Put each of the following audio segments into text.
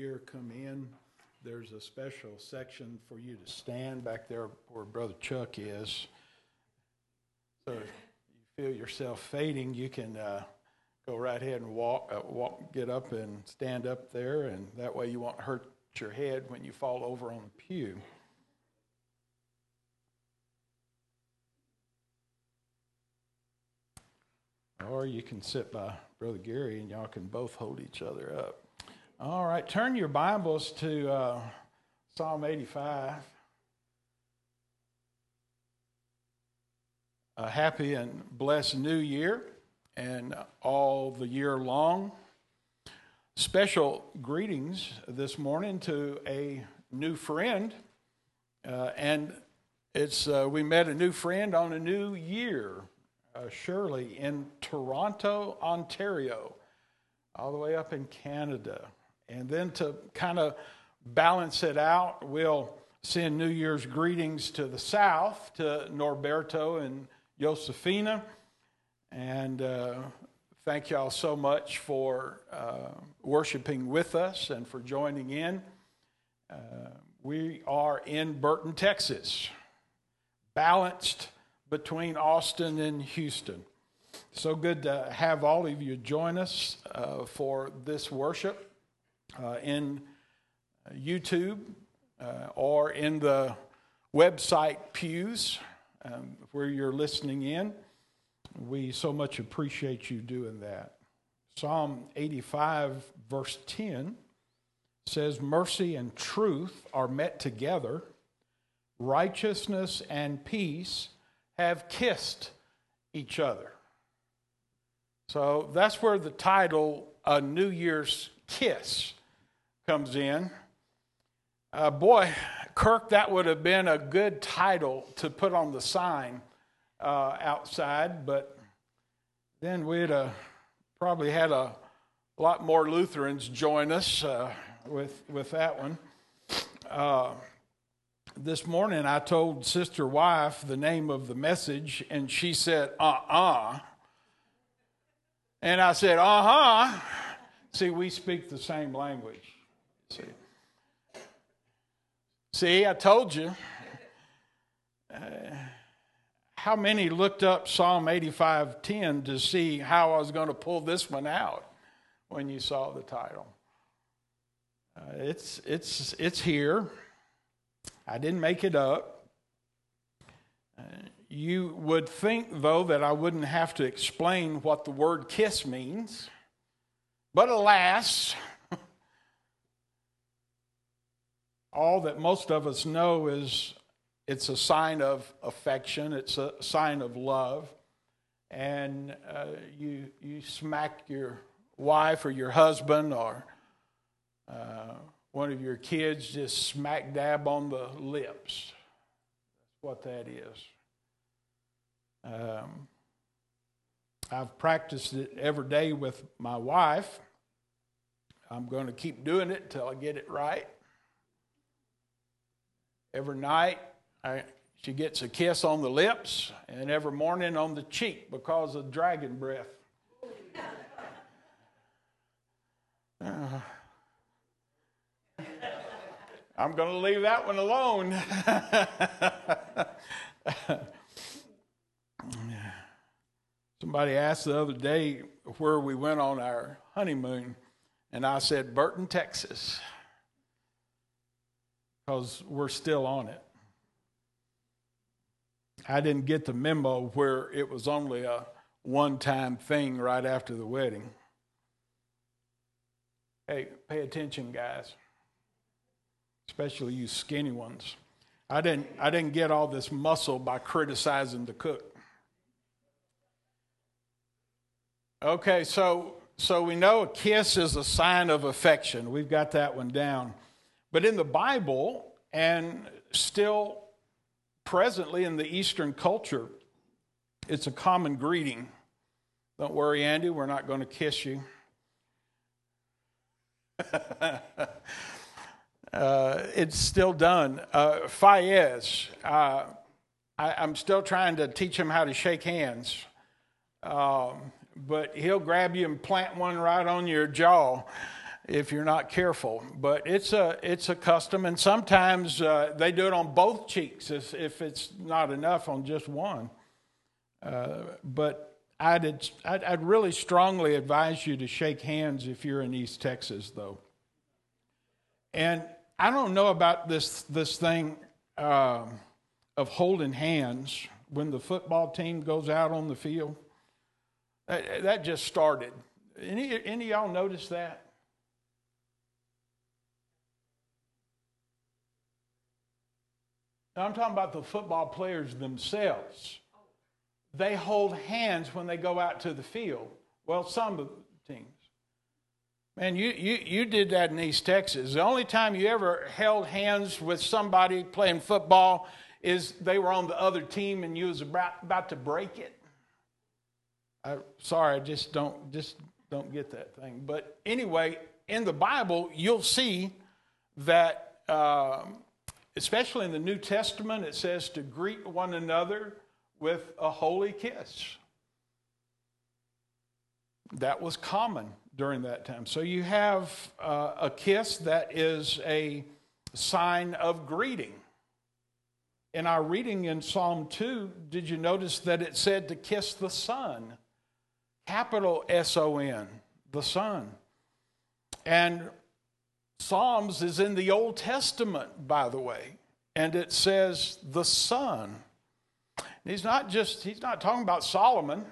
year come in, there's a special section for you to stand back there where Brother Chuck is. So if you feel yourself fading, you can go right ahead and get up and stand up there, and that way you won't hurt your head when you fall over on the pew. Or you can sit by Brother Gary and y'all can both hold each other up. All right, turn your Bibles to Psalm 85. A happy and blessed new year and all the year long. Special greetings this morning to a new friend. And it's we met a new friend on a new year. Shirley in Toronto, Ontario, all the way up in Canada. And then to kind of balance it out, we'll send New Year's greetings to the south, to Norberto and Josefina. And thank y'all so much for worshiping with us and for joining in. We are in Burton, Texas, balanced between Austin and Houston. So good to have all of you join us for this worship in YouTube or in the website pews where you're listening in. We so much appreciate you doing that. Psalm 85 verse 10 says, "Mercy and truth are met together, righteousness and peace have kissed each other." So that's where the title, A New Year's Kiss, comes in. Boy, Kirk, that would have been a good title to put on the sign outside, but then we'd probably had a lot more Lutherans join us with that one. This morning I told Sister Wife the name of the message, and she said, And I said, See, we speak the same language. See, I told you. How many looked up Psalm 85:10 to see how I was going to pull this one out when you saw the title? It's here. I didn't make it up. You would think, though, that I wouldn't have to explain what the word kiss means. But alas, all that most of us know is it's a sign of affection. It's a sign of love. And you smack your wife or your husband or one of your kids just smack dab on the lips. That's what that is. I've practiced it every day with my wife. I'm going to keep doing it till I get it right. Every night she gets a kiss on the lips, and every morning on the cheek because of dragon breath. I'm going to leave that one alone. Somebody asked the other day where we went on our honeymoon, and I said, Burton, Texas, because we're still on it. I didn't get the memo where it was only a one-time thing right after the wedding. Hey, pay attention, guys. Especially you skinny ones. I didn't get all this muscle by criticizing the cook. Okay, so we know a kiss is a sign of affection. We've got that one down. But in the Bible, and still presently in the Eastern culture, it's a common greeting. Don't worry, Andy, we're not going to kiss you. It's still done. Fayez, I'm still trying to teach him how to shake hands. But he'll grab you and plant one right on your jaw. if you're not careful. But it's a custom, and sometimes they do it on both cheeks if it's not enough on just one. But I'd really strongly advise you to shake hands if you're in East Texas, though. And I don't know about this thing of holding hands when the football team goes out on the field. That just started. Any of y'all notice that? Now, I'm talking about the football players themselves. They hold hands when they go out to the field. Well, some of the teams. Man, you did that in East Texas. The only time you ever held hands with somebody playing football is they were on the other team and you was about to break it. Sorry, I just don't get that thing. But anyway, in the Bible, you'll see that, especially in the New Testament, it says to greet one another with a holy kiss. That was common during that time. So you have a kiss that is a sign of greeting. In our reading in Psalm 2, did you notice that it said to kiss the Son? Capital S-O-N, the Son. And Psalms is in the Old Testament, by the way, and it says the Son. He's not talking about Solomon.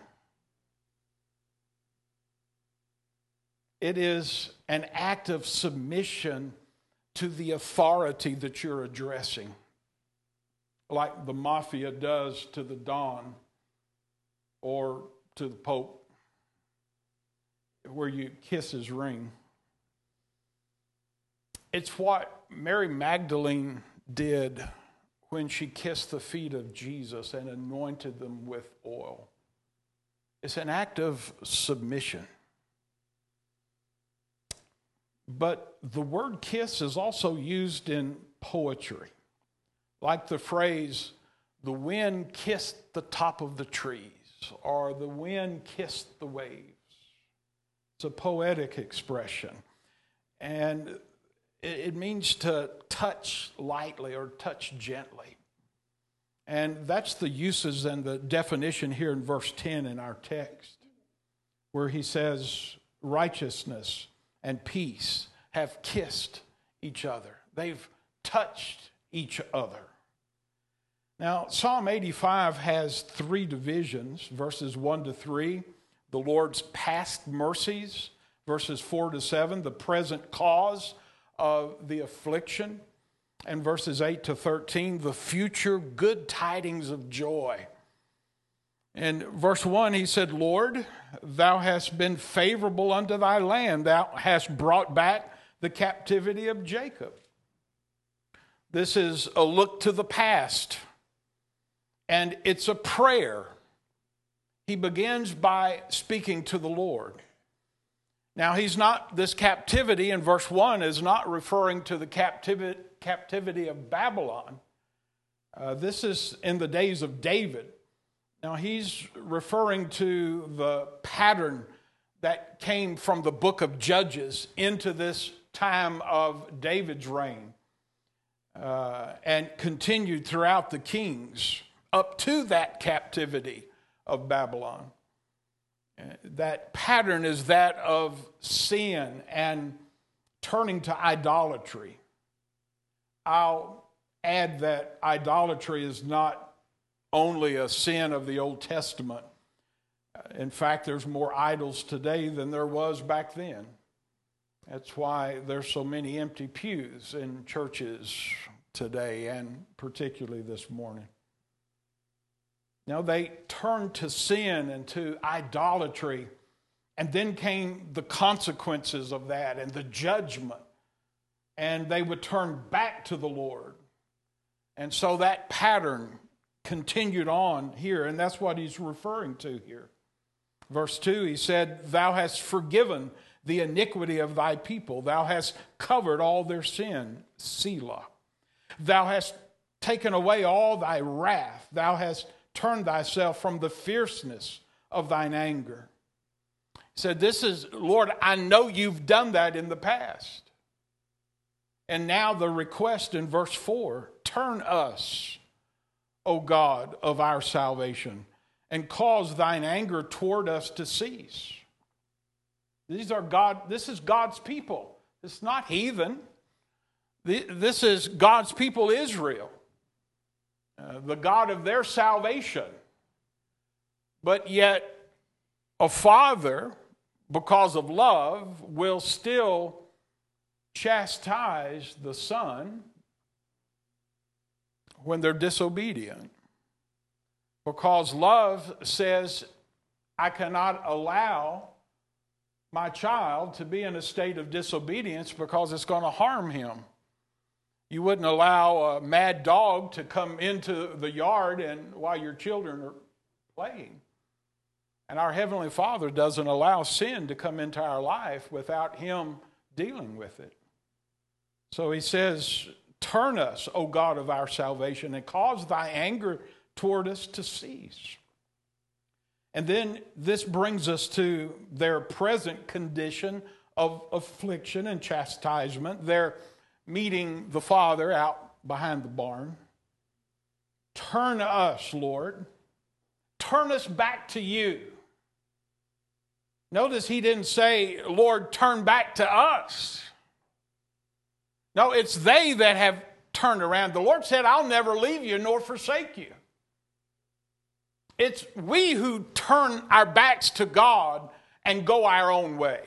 It is an act of submission to the authority that you're addressing, like the mafia does to the Don or to the Pope, where you kiss his ring. It's what Mary Magdalene did when she kissed the feet of Jesus and anointed them with oil. It's an act of submission. But the word kiss is also used in poetry, like the phrase, the wind kissed the top of the trees, or the wind kissed the waves. It's a poetic expression. And it means to touch lightly or touch gently. And that's the uses and the definition here in verse 10 in our text, where he says, righteousness and peace have kissed each other. They've touched each other. Now, Psalm 85 has three divisions, verses 1 to 3, the Lord's past mercies, verses 4 to 7, the present cause of the affliction, and verses 8 to 13, the future good tidings of joy. In verse 1, he said, Lord, thou hast been favorable unto thy land. Thou hast brought back the captivity of Jacob. This is a look to the past, and it's a prayer. He begins by speaking to the Lord. Now, this captivity in verse 1 is not referring to the captivity of Babylon. This is in the days of David. Now, he's referring to the pattern that came from the book of Judges into this time of David's reign and continued throughout the kings up to that captivity of Babylon. That pattern is that of sin and turning to idolatry. I'll add that idolatry is not only a sin of the Old Testament. In fact, there's more idols today than there was back then. That's why there's so many empty pews in churches today, and particularly this morning. Now, they turned to sin and to idolatry, and then came the consequences of that and the judgment, and they would turn back to the Lord. And so that pattern continued on here, and that's what he's referring to here. Verse 2, he said, Thou hast forgiven the iniquity of thy people. Thou hast covered all their sin, Selah. Thou hast taken away all thy wrath. Thou hast turned thyself from the fierceness of thine anger. He said, this is, Lord, I know you've done that in the past. And now the request in verse 4, turn us, O God of our salvation, and cause thine anger toward us to cease. This is God's people. It's not heathen. This is God's people, Israel, the God of their salvation. But yet, a father, because of love, will still chastise the son when they're disobedient. Because love says, I cannot allow my child to be in a state of disobedience because it's going to harm him. You wouldn't allow a mad dog to come into the yard and while your children are playing. And our Heavenly Father doesn't allow sin to come into our life without Him dealing with it. So He says, turn us, O God of our salvation, and cause thy anger toward us to cease. And then this brings us to their present condition of affliction and chastisement. They're meeting the Father out behind the barn. Turn us, Lord. Turn us back to you. Notice he didn't say, Lord, turn back to us. No, it's they that have turned around. The Lord said, I'll never leave you nor forsake you. It's we who turn our backs to God and go our own way.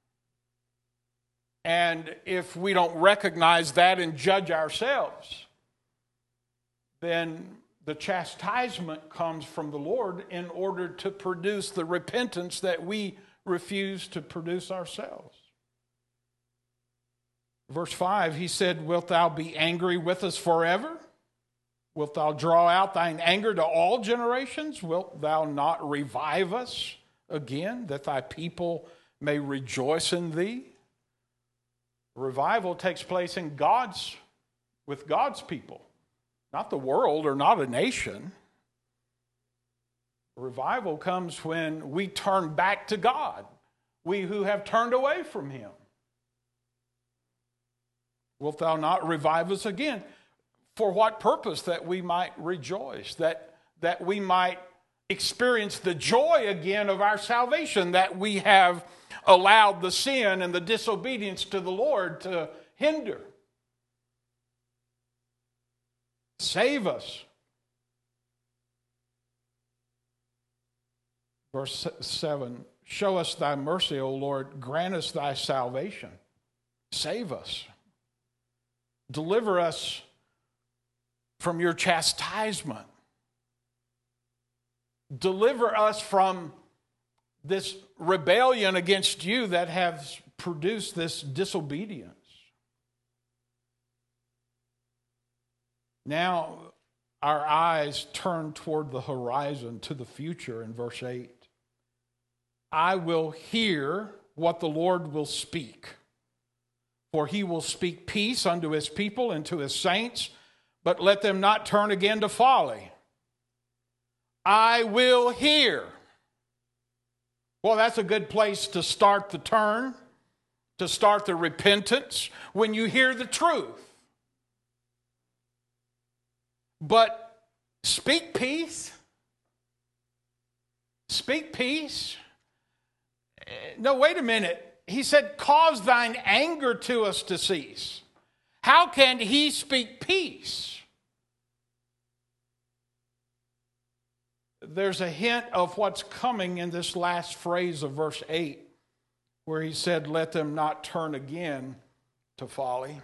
And if we don't recognize that and judge ourselves, then the chastisement comes from the Lord in order to produce the repentance that we refuse to produce ourselves. Verse 5, he said, wilt thou be angry with us forever? Wilt thou draw out thine anger to all generations? Wilt thou not revive us again, that thy people may rejoice in thee? Revival takes place with God's people, not the world or not a nation. Revival comes when we turn back to God, we who have turned away from Him. Wilt thou not revive us again? For what purpose? That we might rejoice, that we might experience the joy again of our salvation, that we have allowed the sin and the disobedience to the Lord to hinder. Save us. Verse 7, show us thy mercy, O Lord. Grant us thy salvation. Save us. Deliver us from your chastisement. Deliver us from this rebellion against you that has produced this disobedience. Now our eyes turn toward the horizon, to the future in verse 8. I will hear what the Lord will speak, for he will speak peace unto his people and to his saints, but let them not turn again to folly. I will hear. Well, that's a good place to start the turn, to start the repentance, when you hear the truth. But speak peace. Speak peace. No, wait a minute. He said, cause thine anger to us to cease. How can he speak peace? There's a hint of what's coming in this last phrase of verse 8, where he said, let them not turn again to folly.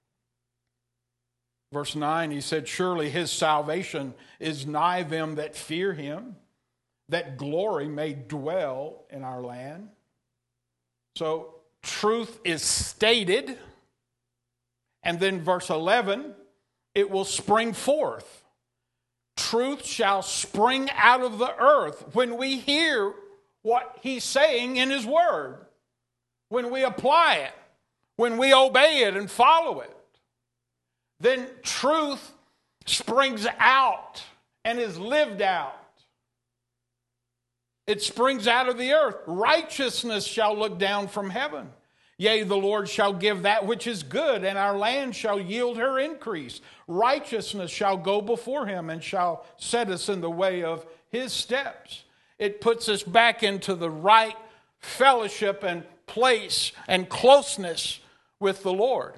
Verse 9, he said, surely his salvation is nigh them that fear him, that glory may dwell in our land. So truth is stated, and then verse 11, it will spring forth. Truth shall spring out of the earth when we hear what he's saying in his word, when we apply it, when we obey it and follow it. Then truth springs out and is lived out. It springs out of the earth. Righteousness shall look down from heaven. Yea, the Lord shall give that which is good, and our land shall yield her increase. Righteousness shall go before him and shall set us in the way of his steps. It puts us back into the right fellowship and place and closeness with the Lord.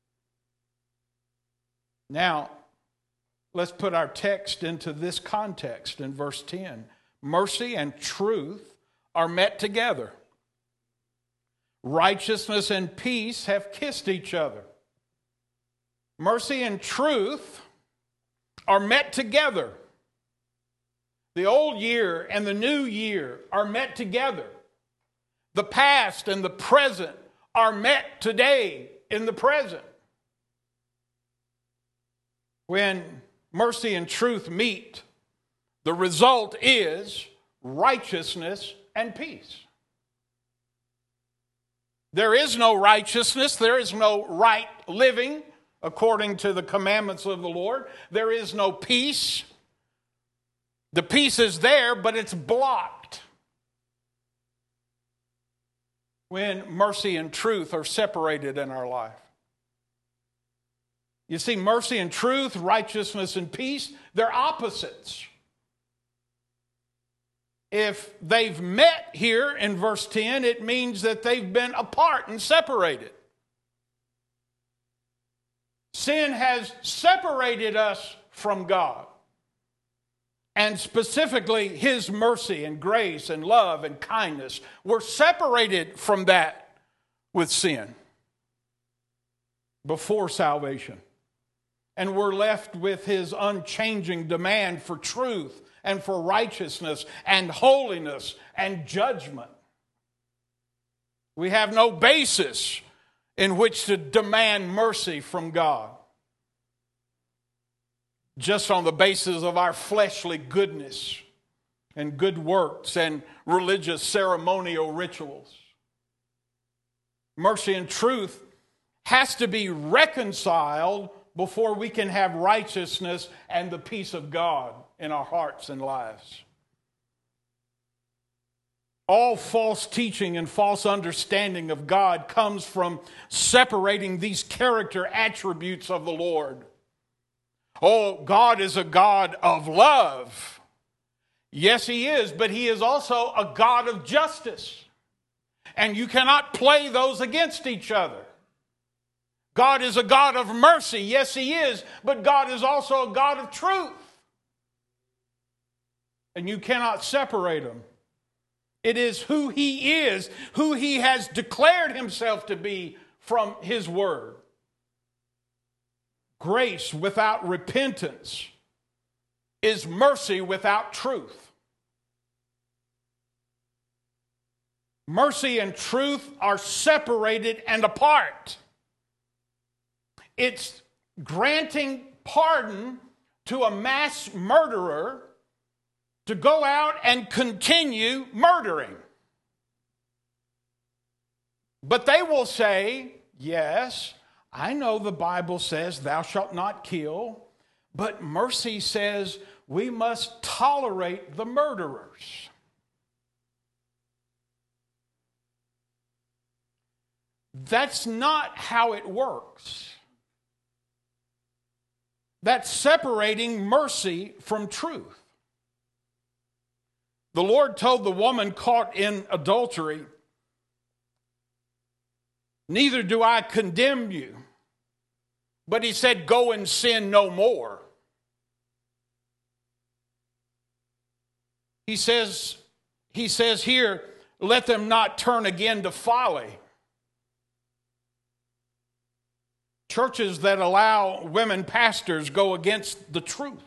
Now, let's put our text into this context in verse 10. Mercy and truth are met together. Righteousness and peace have kissed each other. Mercy and truth are met together. The old year and the new year are met together. The past and the present are met today in the present. When mercy and truth meet, the result is righteousness and peace. There is no righteousness, there is no right living according to the commandments of the Lord. There is no peace. The peace is there, but it's blocked when mercy and truth are separated in our life. You see, mercy and truth, righteousness and peace, they're opposites. If they've met here in verse 10, it means that they've been apart and separated. Sin has separated us from God. And specifically, his mercy and grace and love and kindness. We're separated from that with sin before salvation. And we're left with his unchanging demand for truth and for righteousness and holiness and judgment. We have no basis in which to demand mercy from God, just on the basis of our fleshly goodness and good works and religious ceremonial rituals. Mercy and truth has to be reconciled before we can have righteousness and the peace of God in our hearts and lives. All false teaching and false understanding of God comes from separating these character attributes of the Lord. Oh, God is a God of love. Yes, he is, but he is also a God of justice. And you cannot play those against each other. God is a God of mercy. Yes, he is, but God is also a God of truth. And you cannot separate them. It is who he is, who he has declared himself to be from his word. Grace without repentance is mercy without truth. Mercy and truth are separated and apart. It's granting pardon to a mass murderer to go out and continue murdering. But they will say, yes, I know the Bible says thou shalt not kill, but mercy says we must tolerate the murderers. That's not how it works. That's separating mercy from truth. The Lord told the woman caught in adultery, neither do I condemn you. But he said, go and sin no more. He says here, let them not turn again to folly. Churches that allow women pastors go against the truth.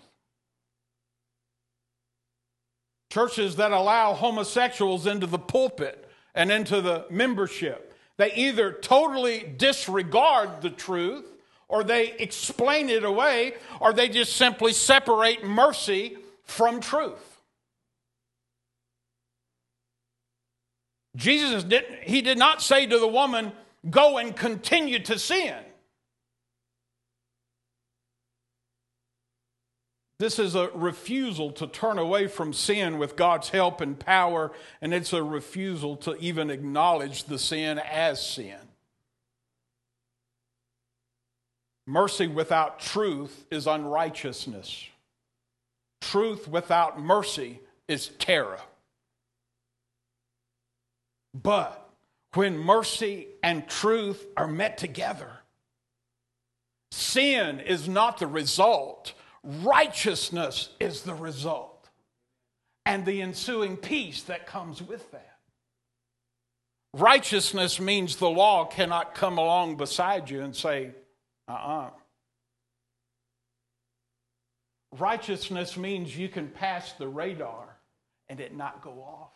Churches that allow homosexuals into the pulpit and into the membership. They either totally disregard the truth, or they explain it away, or they just simply separate mercy from truth. Jesus did not say to the woman, go and continue to sin. This is a refusal to turn away from sin with God's help and power, and it's a refusal to even acknowledge the sin as sin. Mercy without truth is unrighteousness. Truth without mercy is terror. But when mercy and truth are met together, sin is not the result. Righteousness is the result. And the ensuing peace that comes with that. Righteousness means the law cannot come along beside you and say, Righteousness means you can pass the radar and it not go off.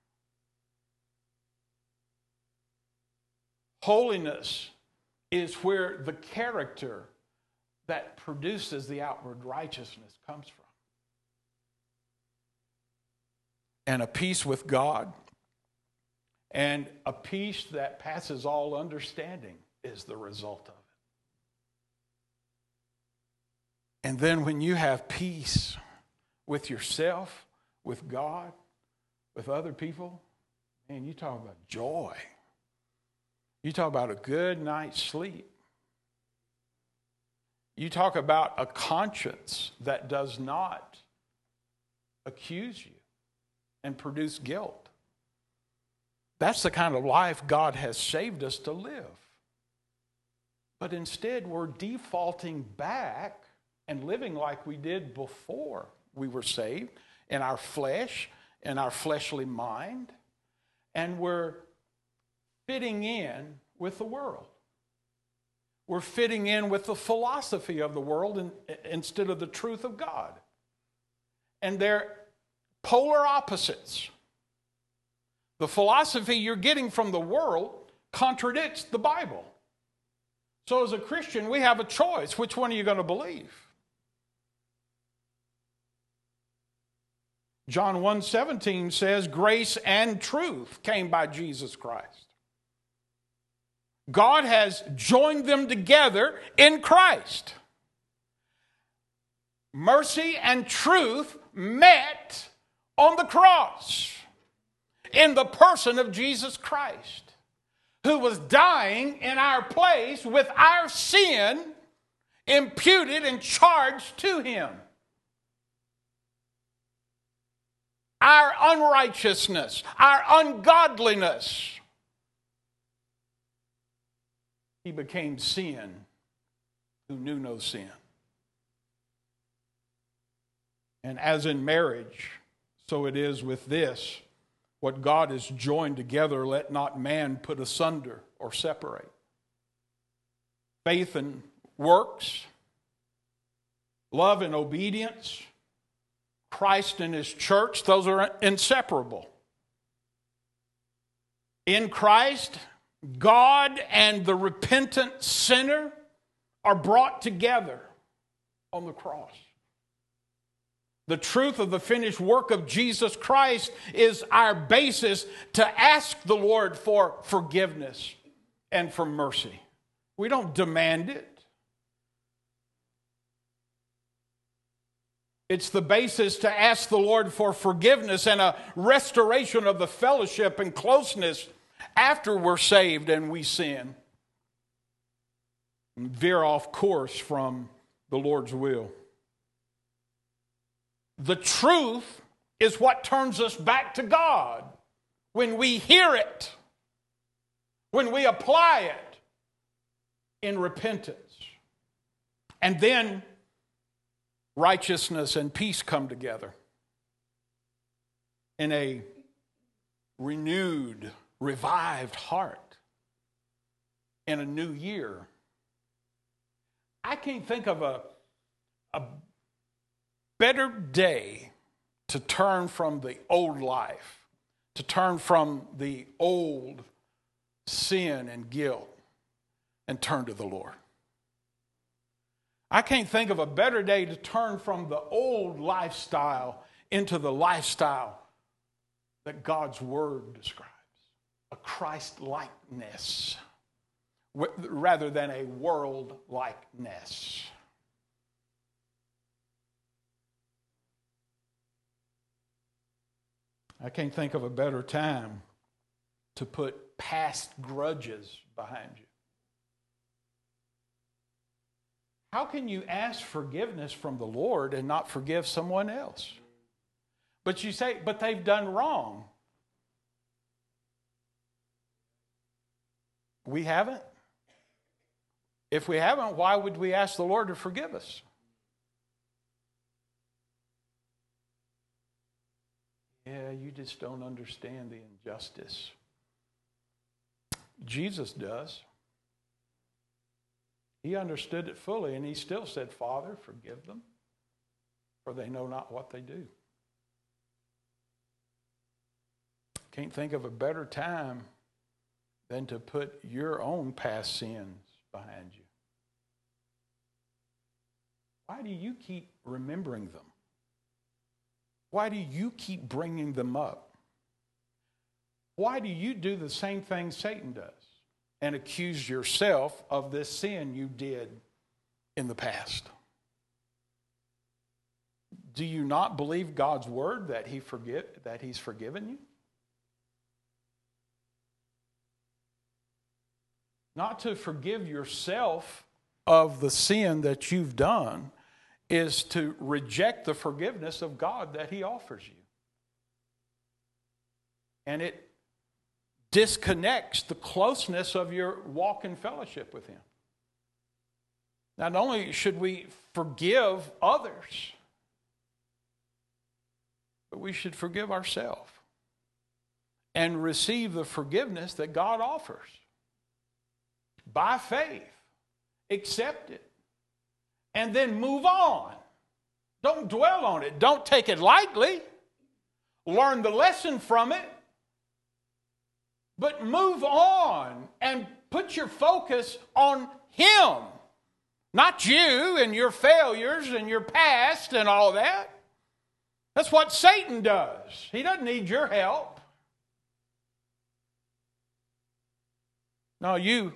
Holiness is where the character that produces the outward righteousness comes from. And a peace with God and a peace that passes all understanding is the result of it. And then when you have peace with yourself, with God, with other people, man, you talk about joy. You talk about a good night's sleep. You talk about a conscience that does not accuse you and produce guilt. That's the kind of life God has saved us to live. But instead, we're defaulting back and living like we did before we were saved, in our flesh, in our fleshly mind, and we're fitting in with the world. We're fitting in with the philosophy of the world instead of the truth of God. And they're polar opposites. The philosophy you're getting from the world contradicts the Bible. So as a Christian, we have a choice. Which one are you going to believe? John 1:17 says, grace and truth came by Jesus Christ. God has joined them together in Christ. Mercy and truth met on the cross in the person of Jesus Christ, who was dying in our place with our sin imputed and charged to him. Our unrighteousness, our ungodliness. He became sin who knew no sin. And as in marriage, so it is with this. What God has joined together, let not man put asunder or separate. Faith and works, love and obedience, Christ and his church, those are inseparable. In Christ, God and the repentant sinner are brought together on the cross. The truth of the finished work of Jesus Christ is our basis to ask the Lord for forgiveness and for mercy. We don't demand it. It's the basis to ask the Lord for forgiveness and a restoration of the fellowship and closeness after we're saved and we sin and veer off course from the Lord's will. The truth is what turns us back to God when we hear it, when we apply it in repentance. And then righteousness and peace come together in a renewed, revived heart in a new year. I can't think of a better day to turn from the old life, to turn from the old sin and guilt, and turn to the Lord. I can't think of a better day to turn from the old lifestyle into the lifestyle that God's Word describes, a Christ-likeness rather than a world-likeness. I can't think of a better time to put past grudges behind you. How can you ask forgiveness from the Lord and not forgive someone else? But you say, but they've done wrong. We haven't? If we haven't, why would we ask the Lord to forgive us? Yeah, you just don't understand the injustice. Jesus does. He understood it fully, and he still said, Father, forgive them, for they know not what they do. Can't think of a better time than to put your own past sins behind you. Why do you keep remembering them? Why do you keep bringing them up? Why do you do the same thing Satan does and accuse yourself of this sin you did in the past? Do you not believe God's word that He's forgiven you? Not to forgive yourself of the sin that you've done is to reject the forgiveness of God that He offers you. And it disconnects the closeness of your walk in fellowship with Him. Not only should we forgive others, but we should forgive ourselves and receive the forgiveness that God offers. By faith, accept it, and then move on. Don't dwell on it. Don't take it lightly. Learn the lesson from it, but move on and put your focus on Him, not you and your failures and your past and all that. That's what Satan does. He doesn't need your help. No, you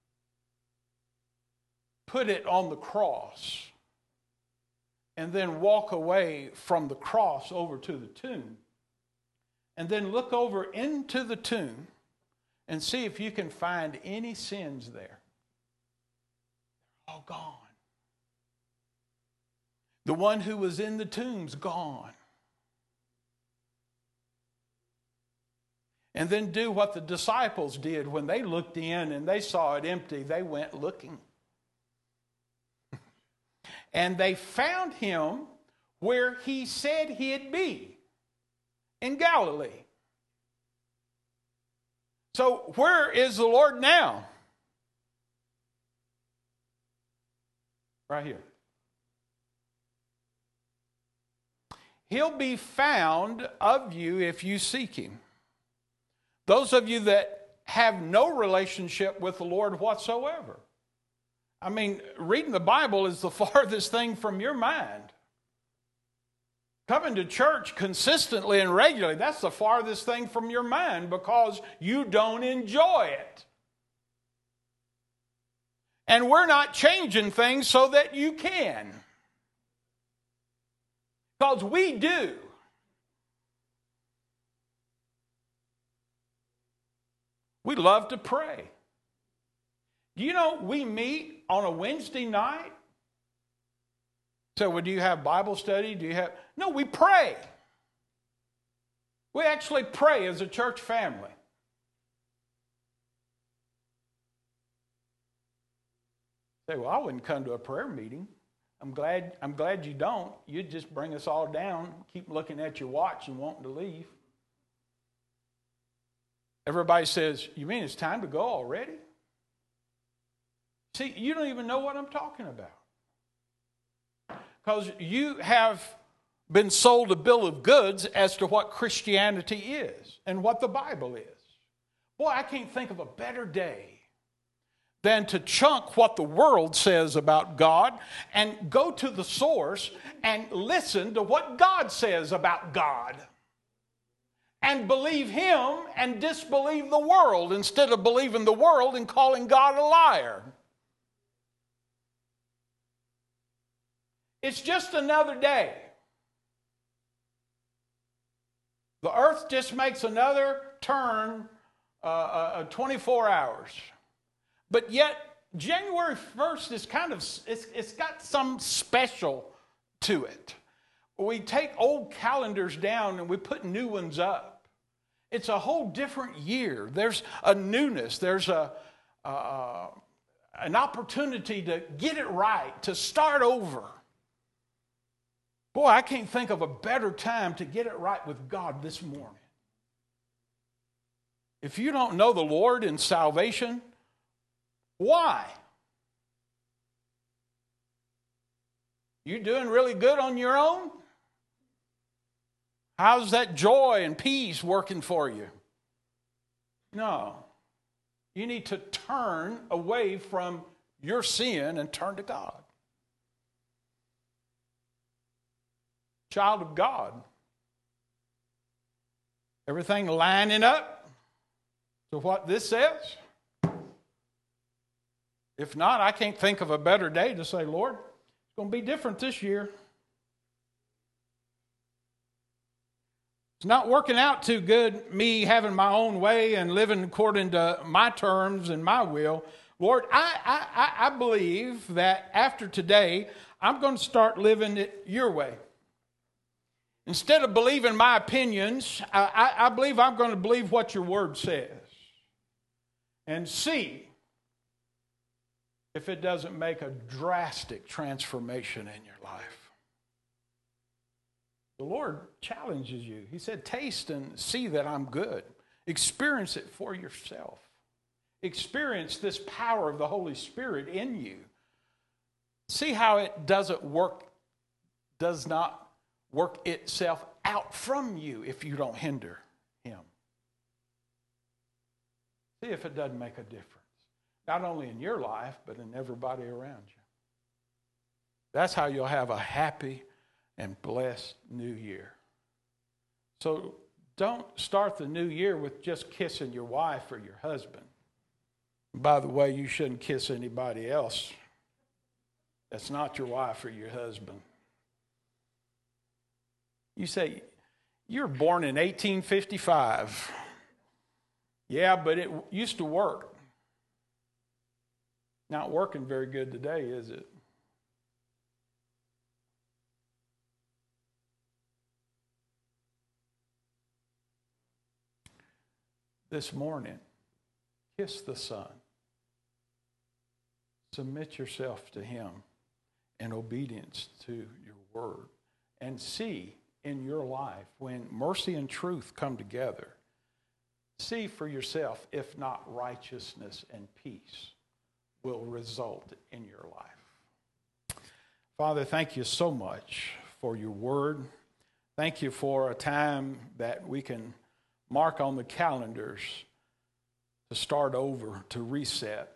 put it on the cross and then walk away from the cross over to the tomb, and then look over into the tomb and see if you can find any sins there. They're all gone. The one who was in the tomb's gone. And then do what the disciples did when they looked in and they saw it empty. They went looking. And they found Him where He said He'd be, in Galilee. So where is the Lord now? Right here. He'll be found of you if you seek Him. Those of you that have no relationship with the Lord whatsoever. I mean, reading the Bible is the farthest thing from your mind. Coming to church consistently and regularly, that's the farthest thing from your mind because you don't enjoy it. And we're not changing things so that you can. Because we do. We love to pray. Do you know we meet on a Wednesday night? So, well, do you have Bible study? No, we pray. We actually pray as a church family. Say, well, I wouldn't come to a prayer meeting. I'm glad you don't. You'd just bring us all down, keep looking at your watch and wanting to leave. Everybody says, you mean it's time to go already? See, you don't even know what I'm talking about. Because you have been sold a bill of goods as to what Christianity is and what the Bible is. Boy, I can't think of a better day than to chunk what the world says about God and go to the source and listen to what God says about God. And believe Him and disbelieve the world instead of believing the world and calling God a liar. It's just another day. The earth just makes another turn 24 hours. But yet, January 1st is it's got some special to it. We take old calendars down and we put new ones up. It's a whole different year. There's a newness. There's an opportunity to get it right, to start over. Boy, I can't think of a better time to get it right with God this morning. If you don't know the Lord in salvation, why? You doing really good on your own? How's that joy and peace working for you? No. You need to turn away from your sin and turn to God. Child of God. Everything lining up to what this says? If not, I can't think of a better day to say, Lord, it's going to be different this year. It's not working out too good, me having my own way and living according to my terms and my will. Lord, I believe that after today, I'm going to start living it your way. Instead of believing my opinions, I believe I'm going to believe what your word says. And see if it doesn't make a drastic transformation in your life. The Lord challenges you. He said, taste and see that I'm good. Experience it for yourself. Experience this power of the Holy Spirit in you. See how it does not work itself out from you if you don't hinder Him. See if it doesn't make a difference. Not only in your life, but in everybody around you. That's how you'll have a happy and blessed new year. So don't start the new year with just kissing your wife or your husband. By the way, you shouldn't kiss anybody else. That's not your wife or your husband. You say, you were born in 1855. Yeah, but it used to work. Not working very good today, is it? This morning, kiss the Son. Submit yourself to Him in obedience to your word. And see in your life when mercy and truth come together, see for yourself if not righteousness and peace will result in your life. Father, thank you so much for your word. Thank you for a time that we can mark on the calendars to start over, to reset,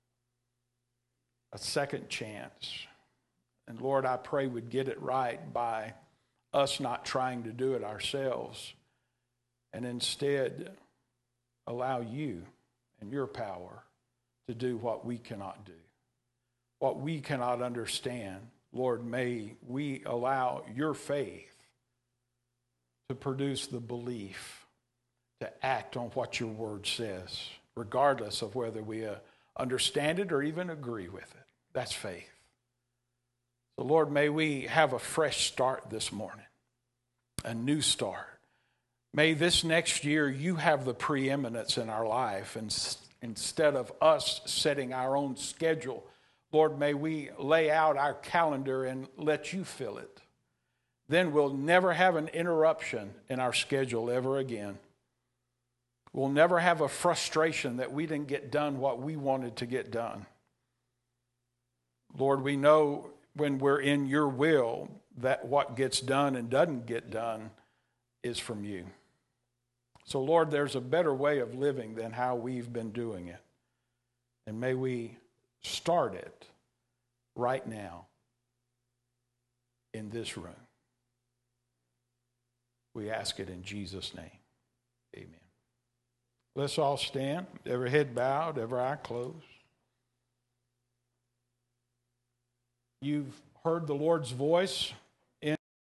a second chance. And Lord, I pray we'd get it right by us not trying to do it ourselves, and instead allow you and your power to do what we cannot do, what we cannot understand. Lord, may we allow your faith to produce the belief to act on what your word says, regardless of whether we understand it or even agree with it. That's faith. So, Lord, may we have a fresh start this morning, a new start. May this next year you have the preeminence in our life, and instead of us setting our own schedule, Lord, may we lay out our calendar and let you fill it. Then we'll never have an interruption in our schedule ever again. We'll never have a frustration that we didn't get done what we wanted to get done. Lord, we know when we're in your will that what gets done and doesn't get done is from you. So, Lord, there's a better way of living than how we've been doing it. And may we start it right now in this room. We ask it in Jesus' name. Amen. Let's all stand, every head bowed, every eye closed. You've heard the Lord's voice